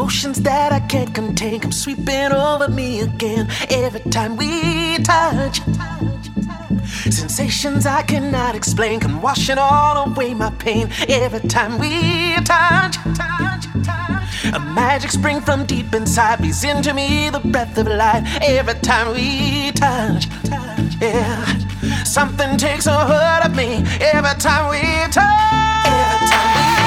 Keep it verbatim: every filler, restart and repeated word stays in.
Emotions that I can't contain come sweeping over me again every time we touch. Sensations I cannot explain come washing all away my pain every time we touch. A magic spring from deep inside breathes into me the breath of life every time we touch. Yeah, something takes a hold of me every time we touch. Every time we